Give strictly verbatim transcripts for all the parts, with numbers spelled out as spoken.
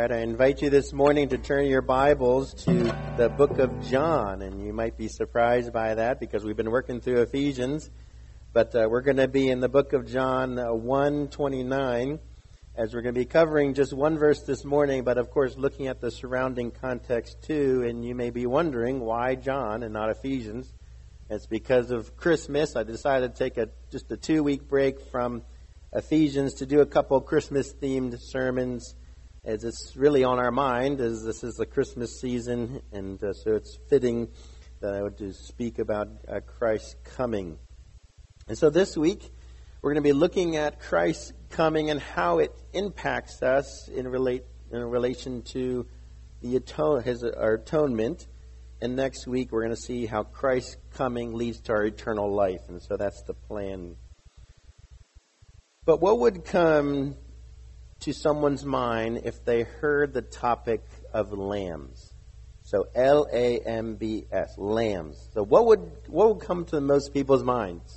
right, I invite you this morning to turn your Bibles to the book of John, and you might be surprised by that because we've been working through Ephesians, but uh, we're going to be in the book of John uh, one twenty-nine, as we're going to be covering just one verse this morning, but of course looking at the surrounding context too, and you may be wondering why John and not Ephesians. It's because of Christmas. I decided to take a just a two-week break from Ephesians to do a couple Christmas-themed sermons, as it's really on our mind, as this is the Christmas season, and uh, so it's fitting that I would to speak about uh, Christ's coming. And so this week, we're going to be looking at Christ's coming and how it impacts us in relate in relation to the atone, his our atonement. And next week, we're going to see how Christ's coming leads to our eternal life, and so that's the plan. But what would come to someone's mind if they heard the topic of lambs? So L A M B S, lambs. So what would what would come to most people's minds?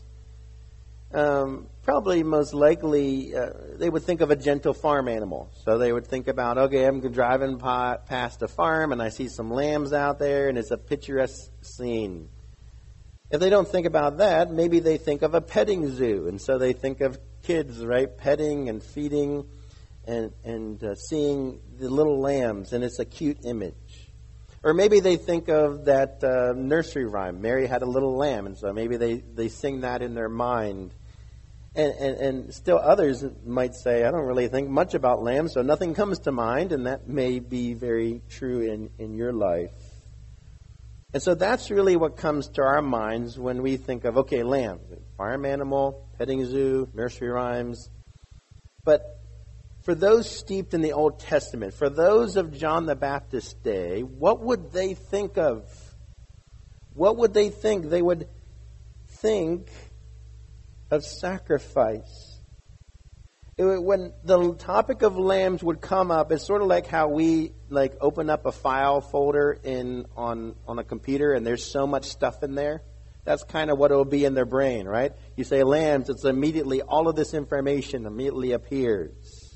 Um, probably most likely uh, they would think of a gentle farm animal. So they would think about, okay, I'm driving pa- past a farm and I see some lambs out there and it's a picturesque scene. If they don't think about that, maybe they think of a petting zoo. And so they think of kids, right, petting and feeding and, and uh, seeing the little lambs, and it's a cute image. Or maybe they think of that uh, nursery rhyme, Mary Had a Little Lamb, and so maybe they, they sing that in their mind. And, and, and still others might say, I don't really think much about lambs, so nothing comes to mind, and that may be very true in, in your life. And so that's really what comes to our minds when we think of, okay, lamb, farm animal, petting zoo, nursery rhymes. But for those steeped in the Old Testament, for those of John the Baptist's day, what would they think of? What would they think? They would think of sacrifice. It would, when the topic of lambs would come up, it's sort of like how we like open up a file folder in on, on a computer and there's so much stuff in there. That's kind of what it will be in their brain, right? You say lambs, it's immediately, all of this information immediately appears.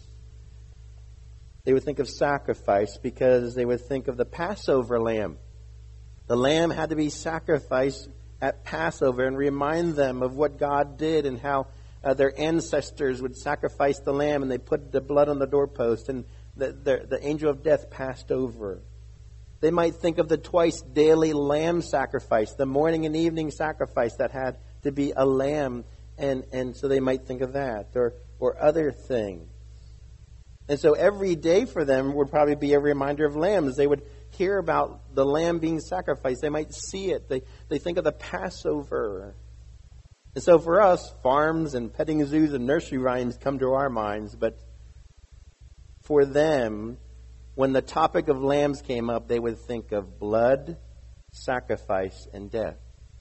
They would think of sacrifice because they would think of the Passover lamb. The lamb had to be sacrificed at Passover and remind them of what God did and how uh, their ancestors would sacrifice the lamb and they put the blood on the doorpost and the, the, the angel of death passed over. They might think of the twice daily lamb sacrifice, the morning and evening sacrifice that had to be a lamb, and, and so they might think of that or, or other things. And so every day for them would probably be a reminder of lambs. They would hear about the lamb being sacrificed. They might see it. They, they think of the Passover. And so for us, farms and petting zoos and nursery rhymes come to our minds. But for them, when the topic of lambs came up, they would think of blood, sacrifice, and death.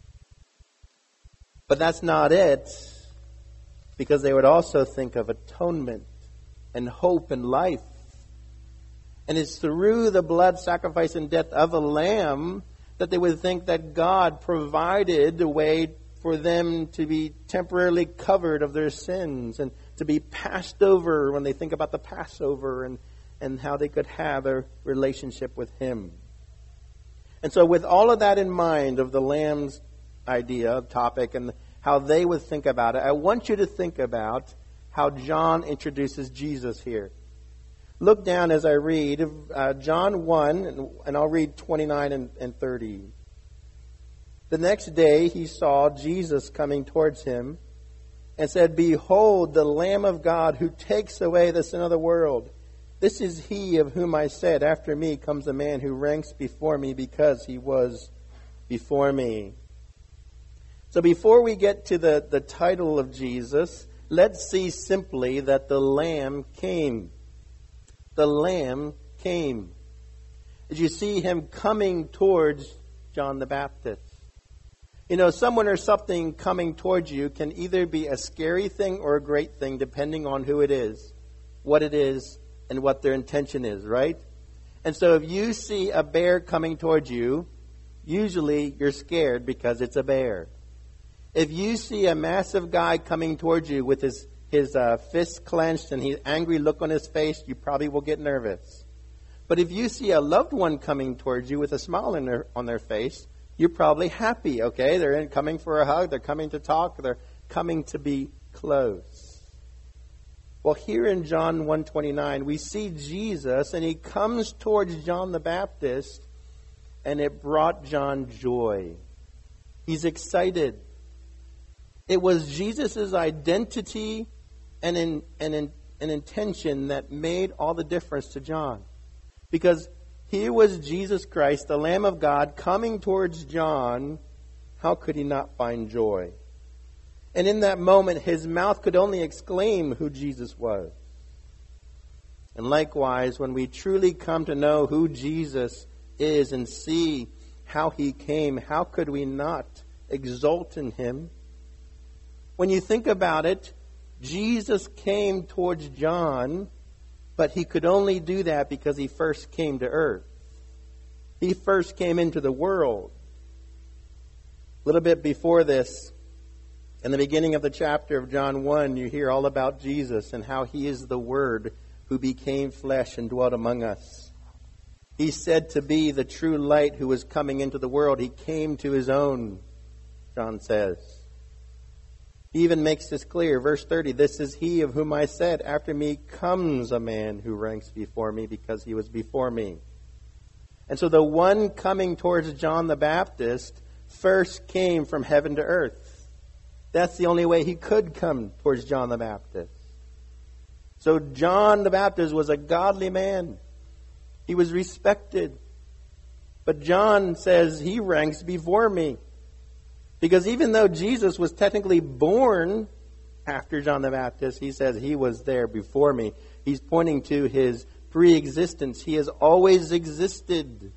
But that's not it, because they would also think of atonement and hope and life. And it's through the blood, sacrifice, and death of a lamb that they would think that God provided a way for them to be temporarily covered of their sins and to be passed over when they think about the Passover and, and how they could have a relationship with Him. And so with all of that in mind of the lamb's idea, topic, and how they would think about it, I want you to think about how John introduces Jesus here. Look down as I read uh, John one, and I'll read twenty-nine and, and thirty. The next day he saw Jesus coming towards him and said, "Behold, the Lamb of God who takes away the sin of the world. This is he of whom I said, after me comes a man who ranks before me because he was before me." So before we get to the, the title of Jesus, let's see simply that the Lamb came. The Lamb came. As you see him coming towards John the Baptist. You know, someone or something coming towards you can either be a scary thing or a great thing, depending on who it is, what it is, and what their intention is, right? And so if you see a bear coming towards you, usually you're scared because it's a bear. If you see a massive guy coming towards you with his, his uh, fists clenched and his angry look on his face, you probably will get nervous. But if you see a loved one coming towards you with a smile on their, on their face, you're probably happy, okay? They're in, coming for a hug, they're coming to talk, they're coming to be close. Well, here in John one twenty-nine, we see Jesus, and he comes towards John the Baptist, and it brought John joy. He's excited. It was Jesus' identity and, in, and, in, and intention that made all the difference to John. Because here was Jesus Christ, the Lamb of God, coming towards John. How could he not find joy? And in that moment, his mouth could only exclaim who Jesus was. And likewise, when we truly come to know who Jesus is and see how he came, how could we not exult in him? When you think about it, Jesus came towards John, but he could only do that because he first came to earth. He first came into the world. A little bit before this, in the beginning of the chapter of John one, you hear all about Jesus and how he is the Word who became flesh and dwelt among us. He's said to be the true light who was coming into the world. He came to his own, John says. He even makes this clear. Verse thirty, this is he of whom I said, after me comes a man who ranks before me because he was before me. And so the one coming towards John the Baptist first came from heaven to earth. That's the only way he could come towards John the Baptist. So John the Baptist was a godly man. He was respected. But John says he ranks before me. Because even though Jesus was technically born after John the Baptist, he says he was there before me. He's pointing to his pre-existence. He has always existed.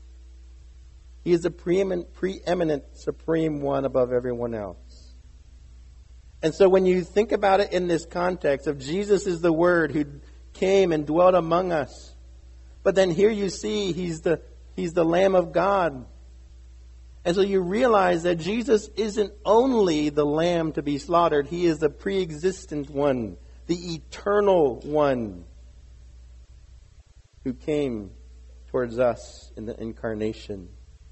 He is the preeminent, preeminent supreme one above everyone else. And so when you think about it in this context of Jesus is the Word who came and dwelt among us. But then here you see he's the he's the Lamb of God. And so you realize that Jesus isn't only the Lamb to be slaughtered. He is the pre-existent one, the eternal one who came towards us in the incarnation.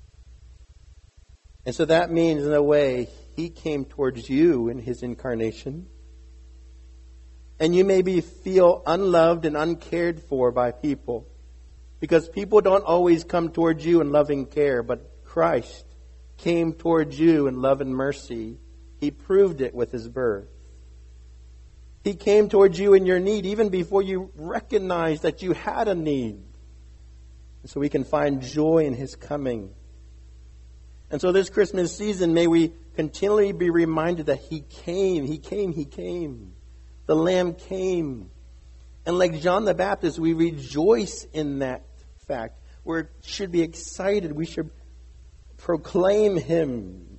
And so that means, in a way, he came towards you in his incarnation. And you maybe feel unloved and uncared for by people. Because people don't always come towards you in loving care, but Christ came towards you in love and mercy. He proved it with his birth. He came towards you in your need even before you recognized that you had a need. And so we can find joy in his coming. And so this Christmas season, may we continually be reminded that he came, he came, he came. The Lamb came. And like John the Baptist, we rejoice in that fact. We should be excited. We should proclaim him.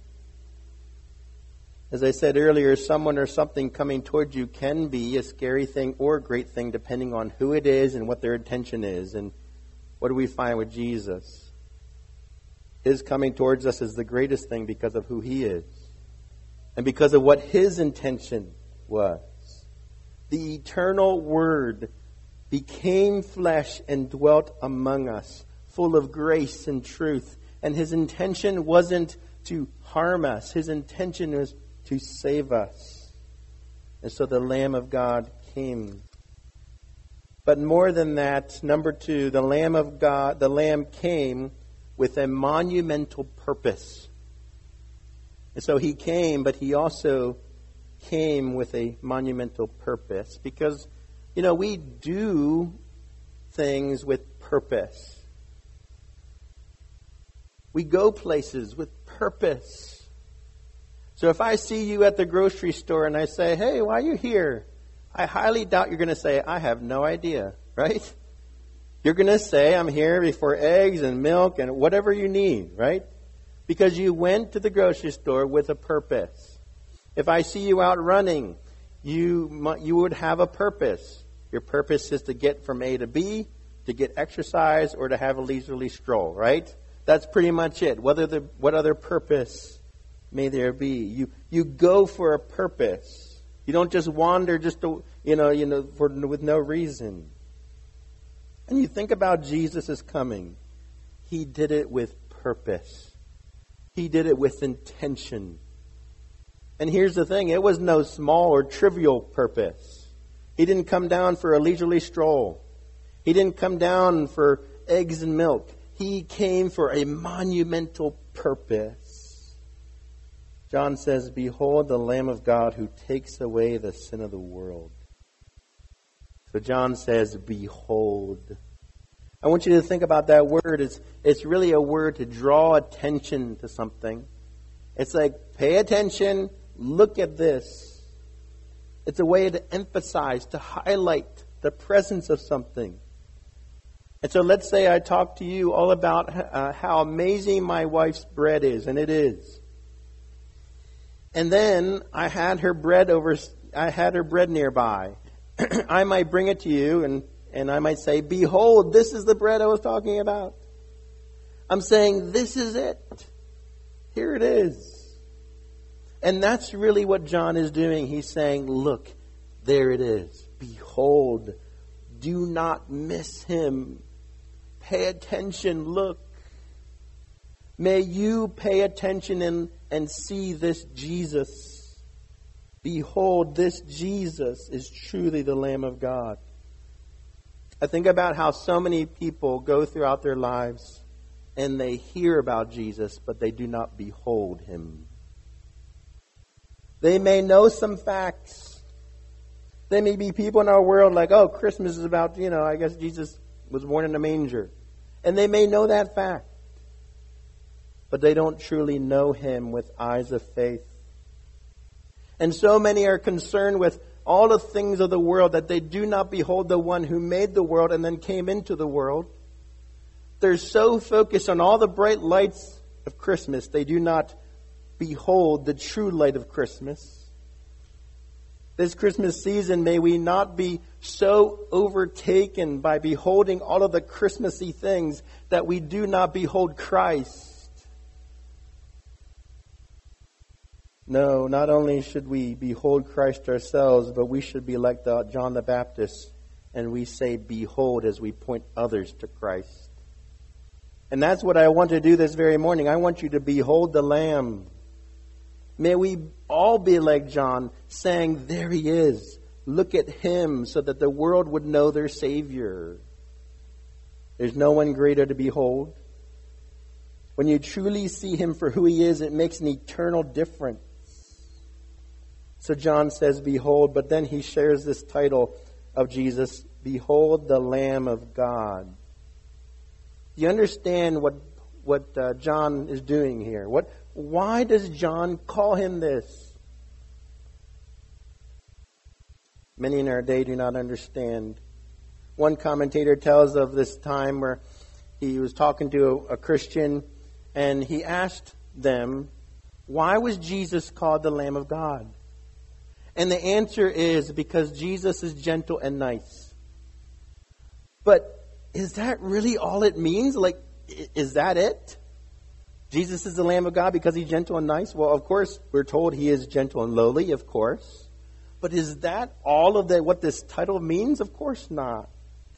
As I said earlier, someone or something coming towards you can be a scary thing or a great thing depending on who it is and what their intention is. And what do we find with Jesus? His coming towards us is the greatest thing because of who he is. And because of what his intention was. The eternal Word became flesh and dwelt among us, full of grace and truth. And his intention wasn't to harm us. His intention was to save us. And so the Lamb of God came. But more than that, number two, the Lamb of God, the Lamb came with a monumental purpose. And so he came, but he also came with a monumental purpose. Because, you know, we do things with purpose. We go places with purpose. So if I see you at the grocery store and I say, hey, why are you here? I highly doubt you're going to say, I have no idea, right? You're going to say, I'm here for eggs and milk and whatever you need, right? Because you went to the grocery store with a purpose. If I see you out running, you you would have a purpose. Your purpose is to get from A to B, to get exercise, or to have a leisurely stroll, right? That's pretty much it. Whether the, what other purpose may there be? You you go for a purpose. You don't just wander just to, you know you know for with no reason. And you think about Jesus' coming. He did it with purpose. He did it with intention. And here's the thing, it was no small or trivial purpose. He didn't come down for a leisurely stroll. He didn't come down for eggs and milk. He came for a monumental purpose. John says, "Behold the Lamb of God who takes away the sin of the world." So John says, "Behold." I want you to think about that word. It's, it's really a word to draw attention to something. It's like, pay attention, look at this. It's a way to emphasize, to highlight the presence of something. And so let's say I talk to you all about uh, how amazing my wife's bread is, and it is. And then I had her bread over, I had her bread nearby. I might bring it to you, and, and I might say, "Behold, this is the bread I was talking about." I'm saying, this is it. Here it is. And that's really what John is doing. He's saying, look, there it is. Behold, do not miss him. Pay attention, look. May you pay attention and, and see this Jesus. Behold, this Jesus is truly the Lamb of God. I think about how so many people go throughout their lives and they hear about Jesus, but they do not behold him. They may know some facts. There may be people in our world like, oh, Christmas is about, you know, I guess Jesus was born in a manger. And they may know that fact. But they don't truly know him with eyes of faith. And so many are concerned with all the things of the world that they do not behold the one who made the world and then came into the world. They're so focused on all the bright lights of Christmas, they do not behold the true light of Christmas. This Christmas season, may we not be so overtaken by beholding all of the Christmassy things that we do not behold Christ. No, not only should we behold Christ ourselves, but we should be like the John the Baptist, and we say, "Behold," as we point others to Christ. And that's what I want to do this very morning. I want you to behold the Lamb. May we all be like John, saying, "There he is. Look at him," so that the world would know their Savior. There's no one greater to behold. When you truly see him for who he is, it makes an eternal difference. So John says, "Behold," but then he shares this title of Jesus, "Behold the Lamb of God." Do you understand what what uh, John is doing here? What? Why does John call him this? Many in our day do not understand. One commentator tells of this time where he was talking to a, a Christian, and he asked them, why was Jesus called the Lamb of God? And the answer is because Jesus is gentle and nice. But is that really all it means? Like, is that it? Jesus is the Lamb of God because he's gentle and nice? Well, of course, we're told he is gentle and lowly, of course. But is that all of the, what this title means? Of course not.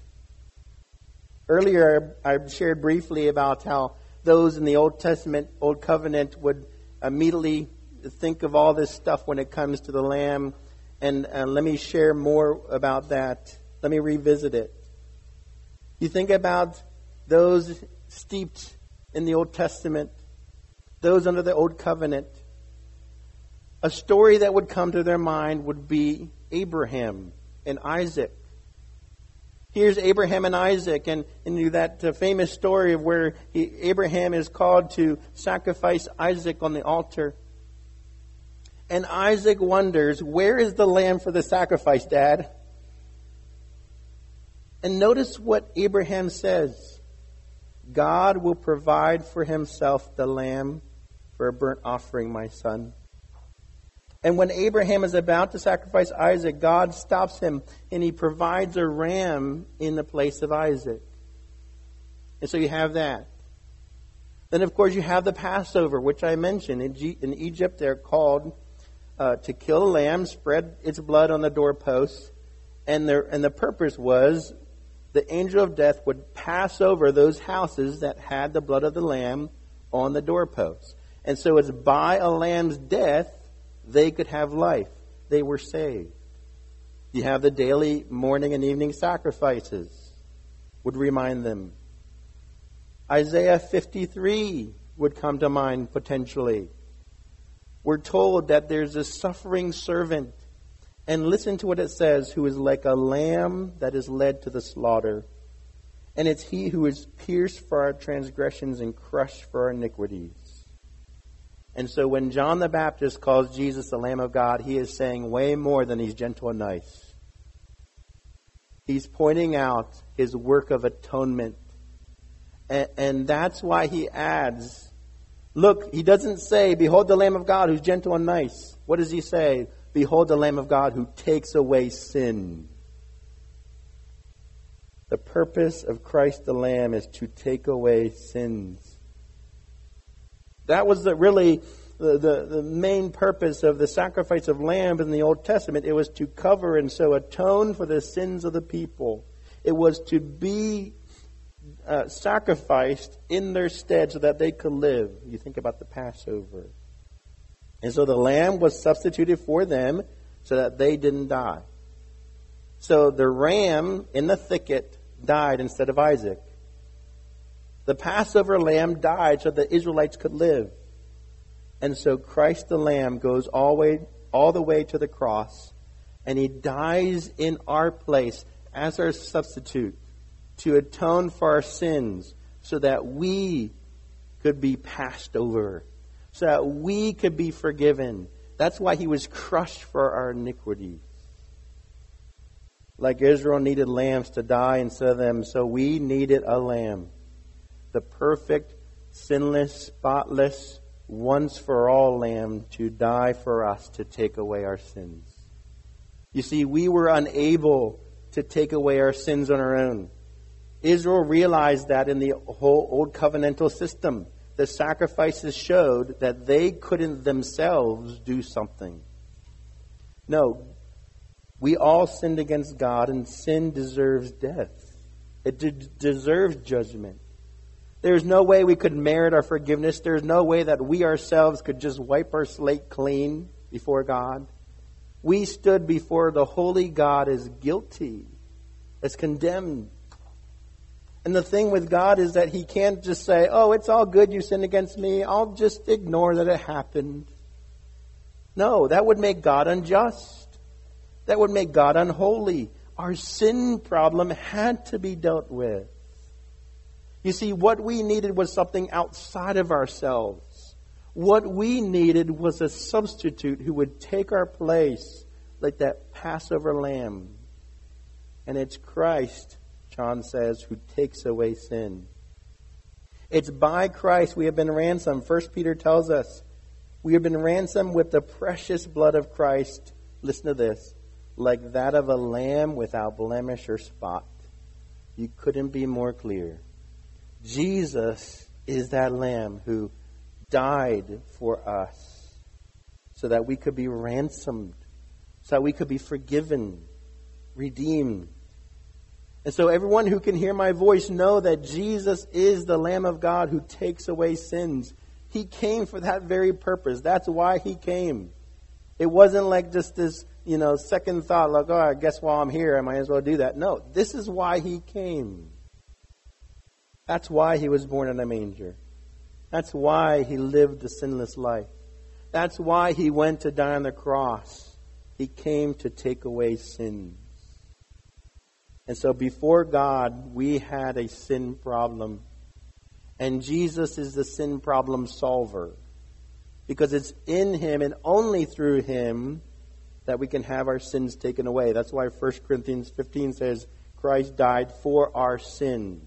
Earlier, I shared briefly about how those in the Old Testament, Old Covenant, would immediately think of all this stuff when it comes to the Lamb. And uh, let me share more about that. Let me revisit it. You think about those steeped in the Old Testament, those under the Old Covenant. A story that would come to their mind would be Abraham and Isaac. Here's Abraham and Isaac, and, and that uh, famous story of where he, Abraham is called to sacrifice Isaac on the altar. And Isaac wonders, where is the lamb for the sacrifice, Dad? And notice what Abraham says. God will provide for himself the lamb for a burnt offering, my son. And when Abraham is about to sacrifice Isaac, God stops him and he provides a ram in the place of Isaac. And so you have that. Then, of course, you have the Passover, which I mentioned. In, G- in Egypt, they're called uh, to kill a lamb, spread its blood on the doorposts. And the, and the purpose was the angel of death would pass over those houses that had the blood of the lamb on the doorposts. And so it's by a lamb's death they could have life. They were saved. You have the daily morning and evening sacrifices would remind them. Isaiah fifty-three would come to mind potentially. We're told that there's a suffering servant. And listen to what it says, who is like a lamb that is led to the slaughter. And it's he who is pierced for our transgressions and crushed for our iniquities. And so when John the Baptist calls Jesus the Lamb of God, he is saying way more than he's gentle and nice. He's pointing out his work of atonement. And, and that's why he adds, look, he doesn't say, behold the Lamb of God who's gentle and nice. What does he say? Behold the Lamb of God who takes away sin. The purpose of Christ the Lamb is to take away sins. That was the, really the, the, the main purpose of the sacrifice of lamb in the Old Testament. It was to cover and so atone for the sins of the people. It was to be uh, sacrificed in their stead so that they could live. You think about the Passover. And so the lamb was substituted for them so that they didn't die. So the ram in the thicket died instead of Isaac. The Passover lamb died so the Israelites could live. And so Christ the Lamb goes all, way, all the way to the cross, and he dies in our place as our substitute to atone for our sins so that we could be passed over, so that we could be forgiven. That's why he was crushed for our iniquities. Like Israel needed lambs to die instead of them, so we needed a lamb. The perfect, sinless, spotless, once-for-all lamb to die for us to take away our sins. You see, we were unable to take away our sins on our own. Israel realized that in the whole old covenantal system. The sacrifices showed that they couldn't themselves do something. No, we all sinned against God, and sin deserves death. It de- deserves judgment. There's no way we could merit our forgiveness. There's no way that we ourselves could just wipe our slate clean before God. We stood before the holy God as guilty, as condemned. And the thing with God is that he can't just say, oh, it's all good you sinned against me. I'll just ignore that it happened. No, that would make God unjust. That would make God unholy. Our sin problem had to be dealt with. You see, what we needed was something outside of ourselves. What we needed was a substitute who would take our place like that Passover lamb. And it's Christ, John says, who takes away sin. It's by Christ we have been ransomed. First Peter tells us we have been ransomed with the precious blood of Christ. Listen to this. Like that of a lamb without blemish or spot. You couldn't be more clear. Jesus is that lamb who died for us so that we could be ransomed, so that we could be forgiven, redeemed. And so everyone who can hear my voice know that Jesus is the Lamb of God who takes away sins. He came for that very purpose. That's why he came. It wasn't like just this, you know, second thought, like, oh, I guess while I'm here, I might as well do that. No, this is why he came. That's why he was born in a manger. That's why he lived a sinless life. That's why he went to die on the cross. He came to take away sins. And so before God, we had a sin problem. And Jesus is the sin problem solver. Because it's in him and only through him that we can have our sins taken away. That's why First Corinthians fifteen says, Christ died for our sins.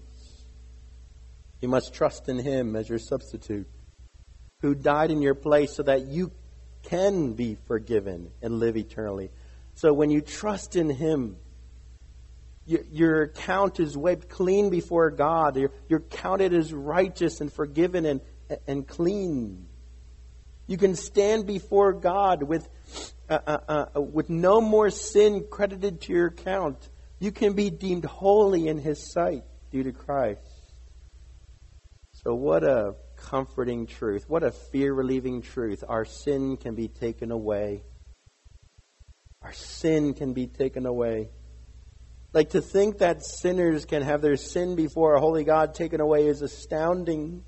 You must trust in him as your substitute, who died in your place so that you can be forgiven and live eternally. So when you trust in him, your, your account is wiped clean before God. You're, you're counted as righteous and forgiven and, and clean. You can stand before God with, uh, uh, uh, with no more sin credited to your account. You can be deemed holy in His sight due to Christ. So what a comforting truth. What a fear-relieving truth. Our sin can be taken away. Our sin can be taken away. Like, to think that sinners can have their sin before a holy God taken away is astounding.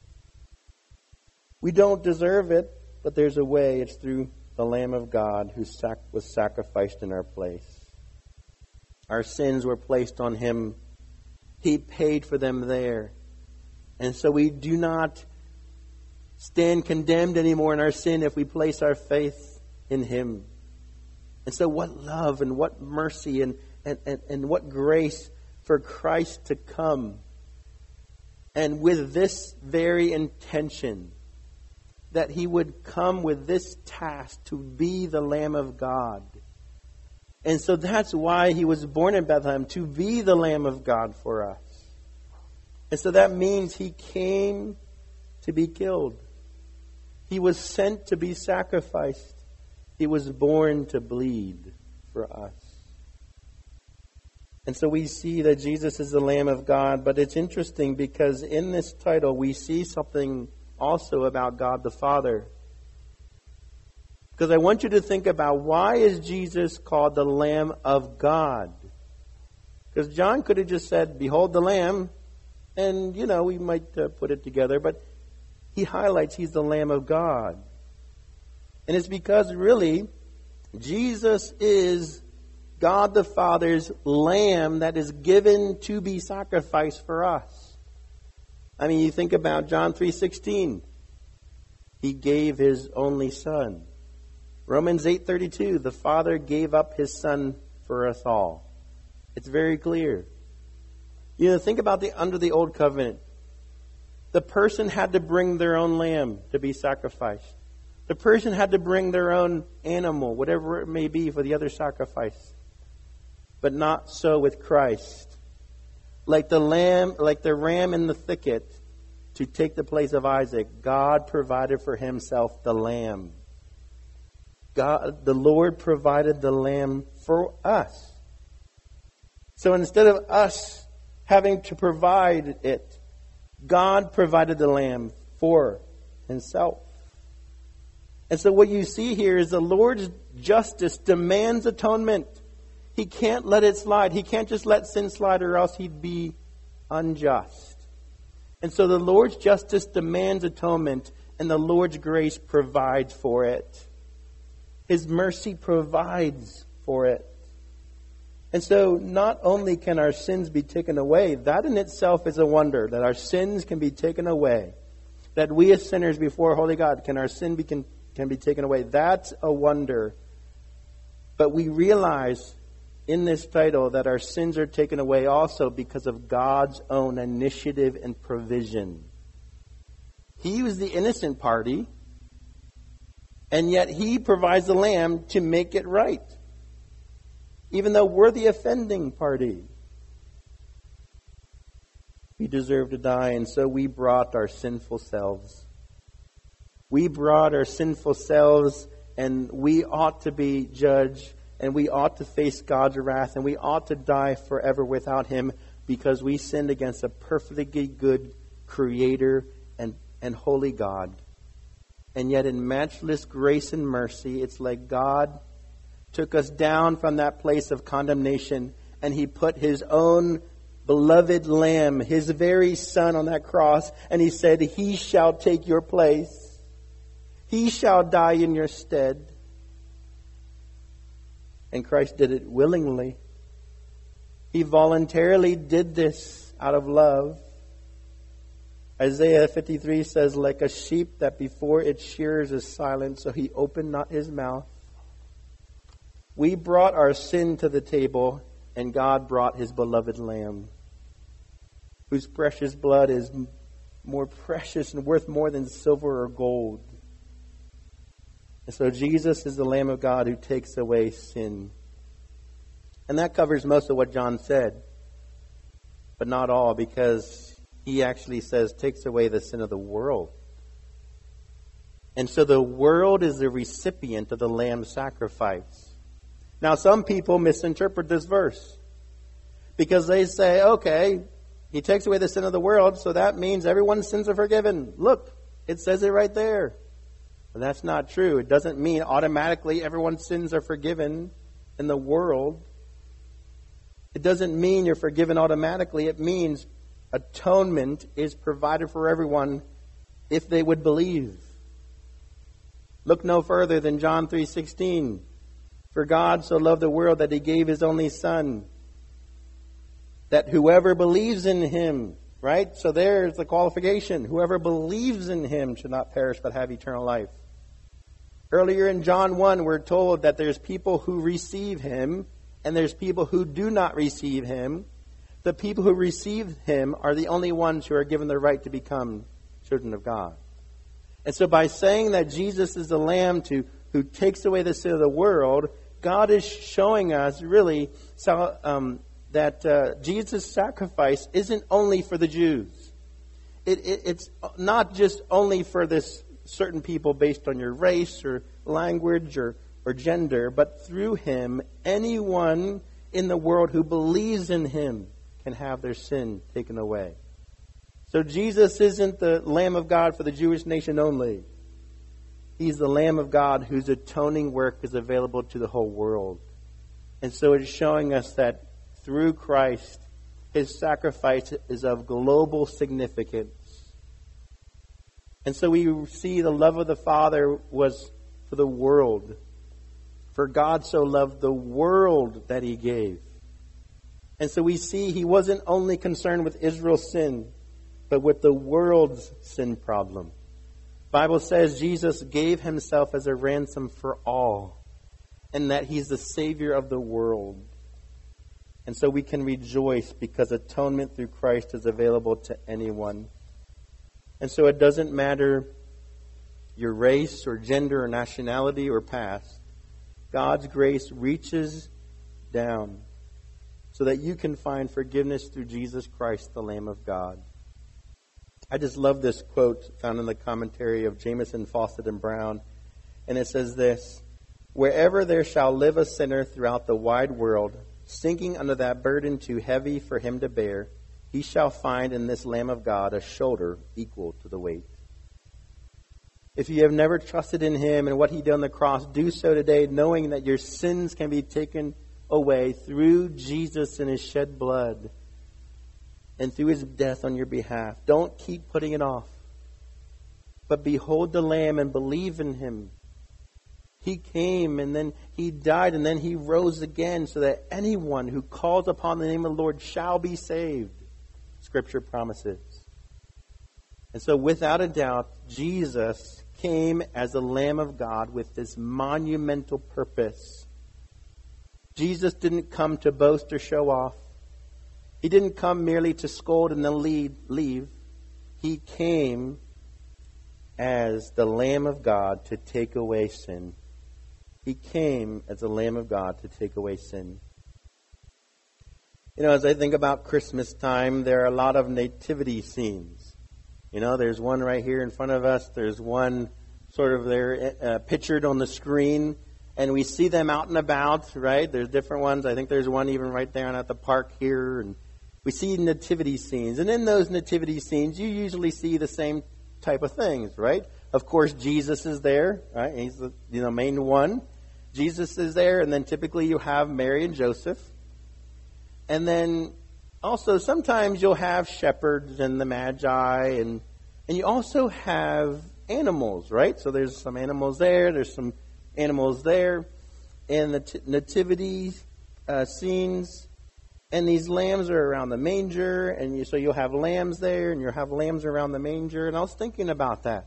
We don't deserve it, but there's a way. It's through the Lamb of God who sac- was sacrificed in our place. Our sins were placed on Him. He paid for them there. And so we do not stand condemned anymore in our sin if we place our faith in Him. And so what love and what mercy and, and, and, and what grace for Christ to come. And with this very intention, that He would come with this task to be the Lamb of God. And so that's why He was born in Bethlehem, to be the Lamb of God for us. And so that means He came to be killed. He was sent to be sacrificed. He was born to bleed for us. And so we see that Jesus is the Lamb of God. But it's interesting because in this title we see something also about God the Father. Because I want you to think about, why is Jesus called the Lamb of God? Because John could have just said, "Behold the Lamb," and, you know, we might uh, put it together. But he highlights He's the Lamb of God. And it's because, really, Jesus is God the Father's Lamb that is given to be sacrificed for us. I mean, you think about John three sixteen. He gave His only Son. Romans eight thirty-two. The Father gave up His Son for us all. It's very clear. You know, think about the under the Old Covenant. The person had to bring their own lamb to be sacrificed. The person had to bring their own animal, whatever it may be, for the other sacrifice. But not so with Christ. Like the lamb, like the ram in the thicket, to take the place of Isaac, God provided for Himself the lamb. God, the Lord provided the lamb for us. So instead of us having to provide it, God provided the lamb for Himself. And so what you see here is the Lord's justice demands atonement. He can't let it slide. He can't just let sin slide, or else He'd be unjust. And so the Lord's justice demands atonement, and the Lord's grace provides for it. His mercy provides for it. And so not only can our sins be taken away, that in itself is a wonder, that our sins can be taken away. That we as sinners before holy God, can our sin be, can, can be taken away. That's a wonder. But we realize in this title that our sins are taken away also because of God's own initiative and provision. He was the innocent party, and yet He provides the lamb to make it right. Even though we're the offending party. We deserve to die, and so we brought our sinful selves. We brought our sinful selves, and we ought to be judged, and we ought to face God's wrath, and we ought to die forever without Him, because we sinned against a perfectly good Creator and, and holy God. And yet in matchless grace and mercy, it's like God took us down from that place of condemnation, and He put His own beloved Lamb, His very Son, on that cross, and He said, "He shall take your place. He shall die in your stead." And Christ did it willingly. He voluntarily did this out of love. Isaiah fifty-three says, "Like a sheep that before its shearers is silent, so He opened not His mouth." We brought our sin to the table, and God brought His beloved Lamb, whose precious blood is more precious and worth more than silver or gold. And so Jesus is the Lamb of God who takes away sin. And that covers most of what John said, but not all, because he actually says takes away the sin of the world. And so the world is the recipient of the Lamb's sacrifice. Now, some people misinterpret this verse. Because they say, okay, he takes away the sin of the world, so that means everyone's sins are forgiven. Look, it says it right there. But that's not true. It doesn't mean automatically everyone's sins are forgiven in the world. It doesn't mean you're forgiven automatically. It means atonement is provided for everyone if they would believe. Look no further than John three sixteen. For God so loved the world that he gave his only Son, that whoever believes in him, right? So there's the qualification. Whoever believes in him should not perish but have eternal life. Earlier in John one, we're told that there's people who receive him and there's people who do not receive him. The people who receive him are the only ones who are given the right to become children of God. And so by saying that Jesus is the Lamb to, who takes away the sin of the world, God is showing us really so, um, that uh, Jesus' sacrifice isn't only for the Jews. It, it, it's not just only for this certain people based on your race or language or, or gender, but through him, anyone in the world who believes in him can have their sin taken away. So Jesus isn't the Lamb of God for the Jewish nation only. He's the Lamb of God whose atoning work is available to the whole world. And so it's showing us that through Christ, his sacrifice is of global significance. And so we see the love of the Father was for the world. For God so loved the world that he gave. And so we see he wasn't only concerned with Israel's sin, but with the world's sin problem. The Bible says Jesus gave himself as a ransom for all, and that he's the Savior of the world. And so we can rejoice because atonement through Christ is available to anyone. And so it doesn't matter your race or gender or nationality or past. God's grace reaches down so that you can find forgiveness through Jesus Christ, the Lamb of God. I just love this quote found in the commentary of Jameson, Fawcett, and Brown. And it says this: wherever there shall live a sinner throughout the wide world, sinking under that burden too heavy for him to bear, he shall find in this Lamb of God a shoulder equal to the weight. If you have never trusted in him and what he did on the cross, do so today, knowing that your sins can be taken away through Jesus and his shed blood and through his death on your behalf. Don't keep putting it off, but behold the Lamb and believe in him. He came and then he died and then he rose again so that anyone who calls upon the name of the Lord shall be saved. Scripture promises. And so without a doubt, Jesus came as the Lamb of God with this monumental purpose. Jesus didn't come to boast or show off. He didn't come merely to scold and then lead, leave. He came as the Lamb of God to take away sin. He came as the Lamb of God to take away sin. You know, as I think about Christmas time, there are a lot of nativity scenes. You know, there's one right here in front of us. There's one sort of there uh, pictured on the screen. And we see them out and about, right? There's different ones. I think there's one even right there at the park here. And we see nativity scenes. And in those nativity scenes, you usually see the same type of things, right? Of course, Jesus is there, right? He's the you know main one. Jesus is there, and then typically you have Mary and Joseph. And then also sometimes you'll have shepherds and the magi, and and you also have animals, right? So there's some animals there, there's some animals there, and the t- nativity uh, scenes, and these lambs are around the manger, and you, so you'll have lambs there, and you'll have lambs around the manger, and I was thinking about that.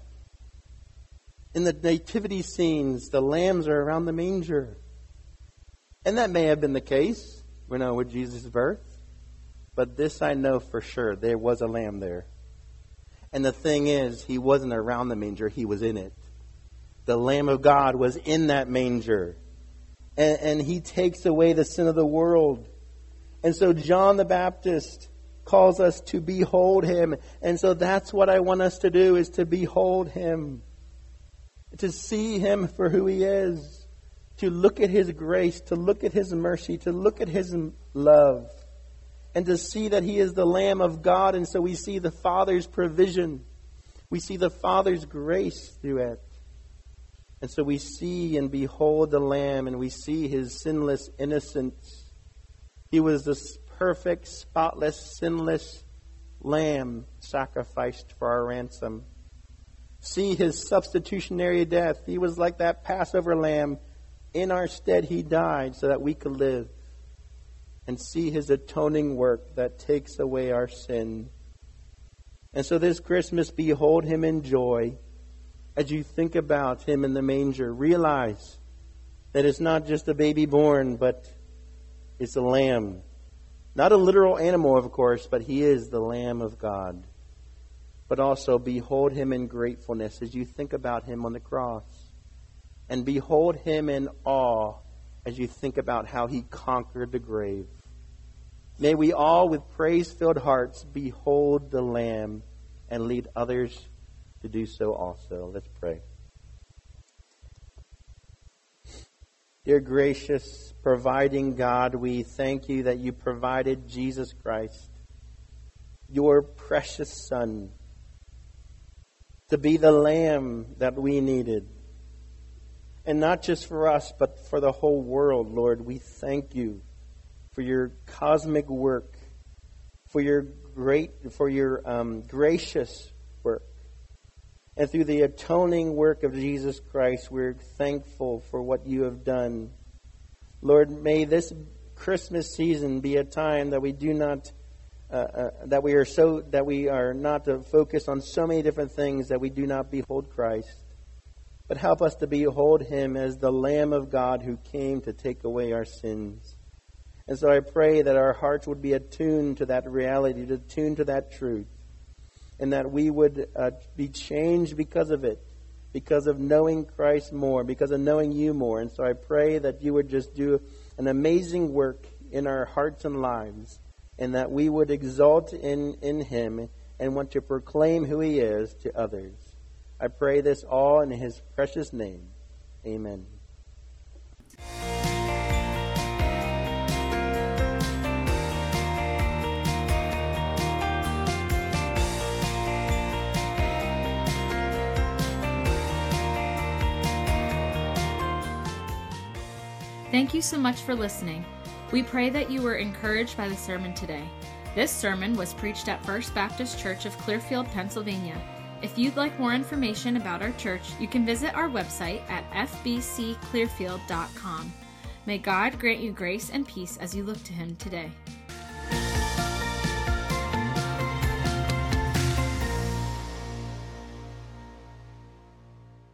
In the nativity scenes, the lambs are around the manger. And that may have been the case, you know, with Jesus' birth. But this I know for sure, there was a lamb there. And the thing is, he wasn't around the manger, he was in it. The Lamb of God was in that manger. And, and he takes away the sin of the world. And so John the Baptist calls us to behold him. And so that's what I want us to do, is to behold him. To see him for who he is. To look at his grace, to look at his mercy, to look at his love. and to see that he is the Lamb of God. And so we see the Father's provision. We see the Father's grace through it. And so we see and behold the Lamb, and we see his sinless innocence. He was this perfect, spotless, sinless Lamb sacrificed for our ransom. See his substitutionary death. He was like that Passover lamb. In our stead he died so that we could live. And see his atoning work that takes away our sin. And so this Christmas, behold him in joy. As you think about him in the manger, realize that it's not just a baby born, but it's a lamb. Not a literal animal, of course, but he is the Lamb of God. But also behold him in gratefulness as you think about him on the cross. And behold him in awe as you think about how he conquered the grave. May we all, with praise-filled hearts, behold the Lamb and lead others to do so also. Let's pray. Dear gracious, providing God, we thank you that you provided Jesus Christ, your precious Son, to be the Lamb that we needed. And not just for us, but for the whole world, Lord. We thank you for your cosmic work, for your great, for your um, gracious work. And through the atoning work of Jesus Christ, we're thankful for what you have done. Lord, may this Christmas season be a time that we do not, uh, uh, that we are so, that we are not to focus on so many different things that we do not behold Christ. But help us to behold him as the Lamb of God who came to take away our sins. And so I pray that our hearts would be attuned to that reality, attuned to that truth. And that we would uh, be changed because of it, because of knowing Christ more, because of knowing you more. And so I pray that you would just do an amazing work in our hearts and lives, and that we would exalt in, in him and want to proclaim who he is to others. I pray this all in his precious name. Amen. Thank you so much for listening. We pray that you were encouraged by the sermon today. This sermon was preached at First Baptist Church of Clearfield, Pennsylvania. If you'd like more information about our church, you can visit our website at f b c clearfield dot com. May God grant you grace and peace as you look to him today.